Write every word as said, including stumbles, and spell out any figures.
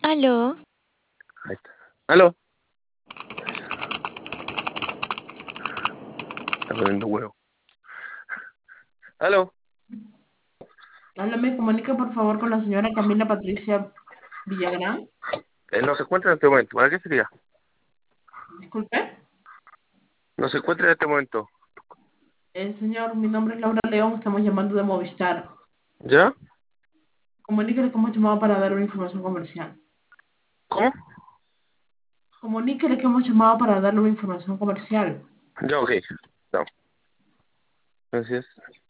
Aló, Ahí está. ¿Aló? Está poniendo huevo. ¿Aló? Hola, me comunica por favor con la señora Camila Patricia Villagrán. Él no se encuentra en este momento. ¿Para qué sería? Disculpe. No se encuentra en este momento. Eh, señor, mi nombre es Laura León, estamos llamando de Movistar. ¿Ya? Comuníquele que hemos llamado para dar una información comercial. ¿Cómo? Comuníquele que hemos llamado para darle una información comercial. Ya, ok. No. Gracias.